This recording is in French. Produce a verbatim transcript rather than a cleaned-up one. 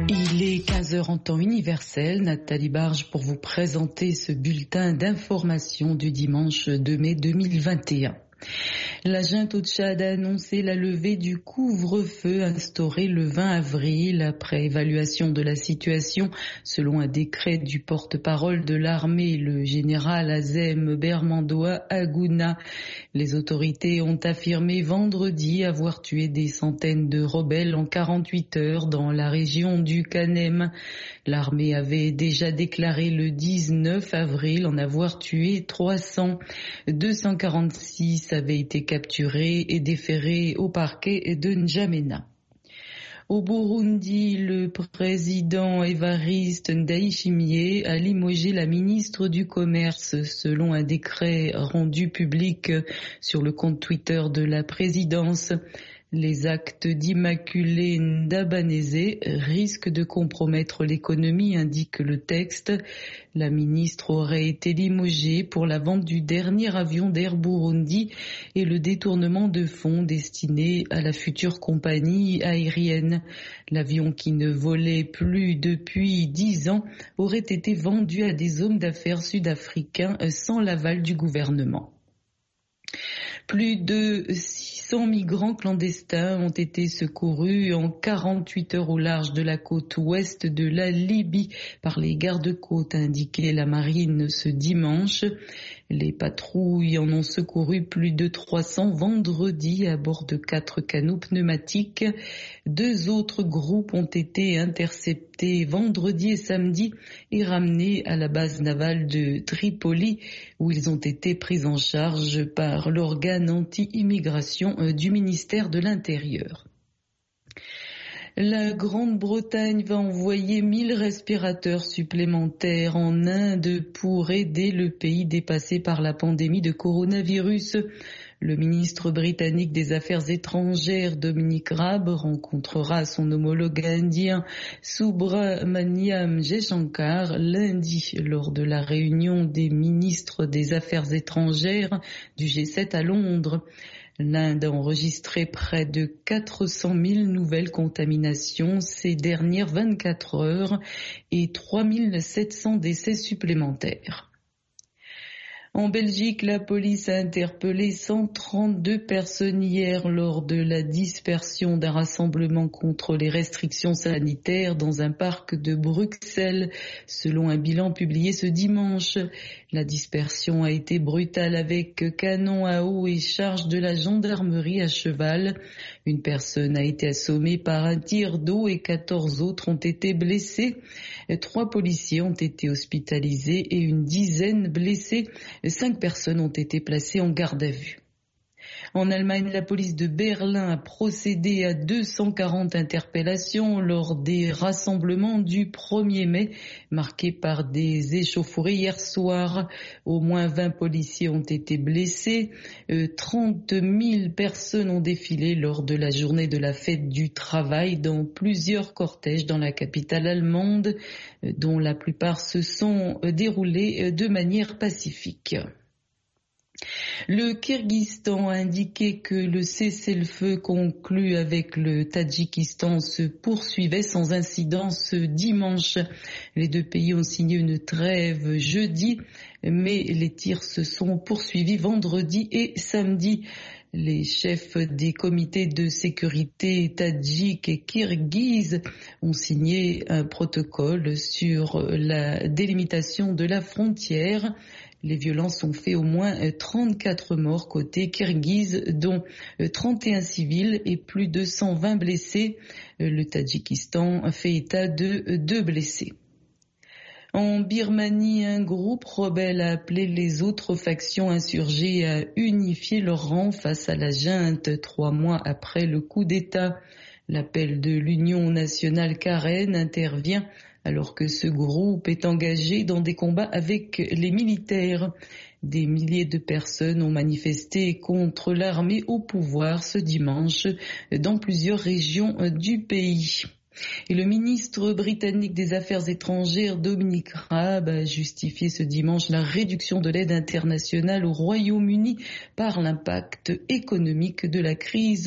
Il est quinze heures en temps universel. Nathalie Barge pour vous présenter ce bulletin d'information du dimanche deux mai deux mille vingt et un. La junte au Tchad a annoncé la levée du couvre-feu instauré le vingt avril après évaluation de la situation selon un décret du porte-parole de l'armée, le général Azem Bermandoa Agouna. Les autorités ont affirmé vendredi avoir tué des centaines de rebelles en quarante-huit heures dans la région du Kanem. L'armée avait déjà déclaré le dix-neuf avril en avoir tué trois cents. deux cent quarante-six avaient été capturés et déférés au parquet de N'Djamena. Au Burundi, le président Évariste Ndayishimiye a limogé la ministre du Commerce selon un décret rendu public sur le compte Twitter de la présidence. Les actes d'Immaculée Ndabaneze risquent de compromettre l'économie, indique le texte. La ministre aurait été limogée pour la vente du dernier avion d'Air Burundi et le détournement de fonds destinés à la future compagnie aérienne. L'avion qui ne volait plus depuis dix ans aurait été vendu à des hommes d'affaires sud-africains sans l'aval du gouvernement. Plus de six cents migrants clandestins ont été secourus en quarante-huit heures au large de la côte ouest de la Libye par les gardes-côtes, a indiqué la marine ce dimanche. Les patrouilles en ont secouru plus de trois cents vendredi à bord de quatre canots pneumatiques. Deux autres groupes ont été interceptés vendredi et samedi et ramenés à la base navale de Tripoli où ils ont été pris en charge par l'organe anti-immigration du ministère de l'Intérieur. La Grande-Bretagne va envoyer mille respirateurs supplémentaires en Inde pour aider le pays dépassé par la pandémie de coronavirus. Le ministre britannique des Affaires étrangères, Dominic Raab, rencontrera son homologue indien Subrahmanyam Jaishankar lundi lors de la réunion des ministres des Affaires étrangères du G sept à Londres. L'Inde a enregistré près de quatre cent mille nouvelles contaminations ces dernières vingt-quatre heures et trois mille sept cents décès supplémentaires. En Belgique, la police a interpellé cent trente-deux personnes hier lors de la dispersion d'un rassemblement contre les restrictions sanitaires dans un parc de Bruxelles, selon un bilan publié ce dimanche. La dispersion a été brutale avec canon à eau et charge de la gendarmerie à cheval. Une personne a été assommée par un tir d'eau et quatorze autres ont été blessés. Trois policiers ont été hospitalisés et une dizaine blessés. Cinq personnes ont été placées en garde à vue. En Allemagne, la police de Berlin a procédé à deux cent quarante interpellations lors des rassemblements du premier mai, marqués par des échauffourées hier soir. Au moins vingt policiers ont été blessés. trente mille personnes ont défilé lors de la journée de la fête du travail dans plusieurs cortèges dans la capitale allemande, dont la plupart se sont déroulés de manière pacifique. Le Kirghizistan a indiqué que le cessez-le-feu conclu avec le Tadjikistan se poursuivait sans incident ce dimanche. Les deux pays ont signé une trêve jeudi, mais les tirs se sont poursuivis vendredi et samedi. Les chefs des comités de sécurité tadjiques et kirghizes ont signé un protocole sur la délimitation de la frontière. Les violences ont fait au moins trente-quatre morts côté kirghize, dont trente et un civils et plus de cent vingt blessés. Le Tadjikistan fait état de deux blessés. En Birmanie, un groupe rebelle a appelé les autres factions insurgées à unifier leurs rangs face à la junte trois mois après le coup d'État. L'appel de l'Union nationale Karen intervient alors que ce groupe est engagé dans des combats avec les militaires. Des milliers de personnes ont manifesté contre l'armée au pouvoir ce dimanche dans plusieurs régions du pays. Et le ministre britannique des Affaires étrangères, Dominic Raab, a justifié ce dimanche la réduction de l'aide internationale au Royaume-Uni par l'impact économique de la crise